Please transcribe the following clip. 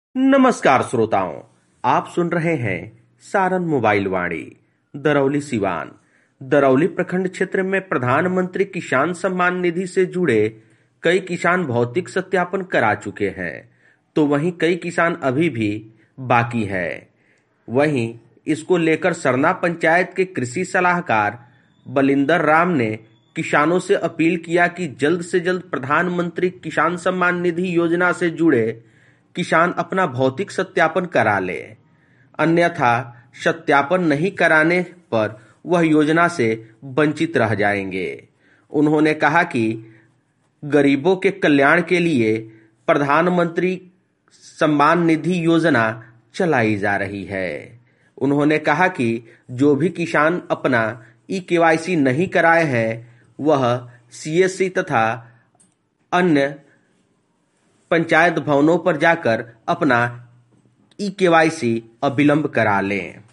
नमस्कार श्रोताओं, आप सुन रहे हैं सारण मोबाइल वाणी। दरौली सिवान दरौली प्रखंड क्षेत्र में प्रधानमंत्री किसान सम्मान निधि से जुड़े कई किसान भौतिक सत्यापन करा चुके हैं, तो वहीं कई किसान अभी भी बाकी है। वहीं इसको लेकर सरना पंचायत के कृषि सलाहकार बलिंदर राम ने किसानों से अपील किया कि जल्द से जल्द प्रधानमंत्री किसान सम्मान निधि योजना से जुड़े किसान अपना भौतिक सत्यापन करा ले, अन्यथा सत्यापन नहीं कराने पर वह योजना से वंचित रह जाएंगे। उन्होंने कहा कि गरीबों के कल्याण के लिए प्रधानमंत्री सम्मान निधि योजना चलाई जा रही है। उन्होंने कहा कि जो भी किसान अपना ई-केवाईसी नहीं कराए हैं, वह सीएससी तथा अन्य पंचायत भवनों पर जाकर अपना ई-केवाईसी अविलंब करा लें।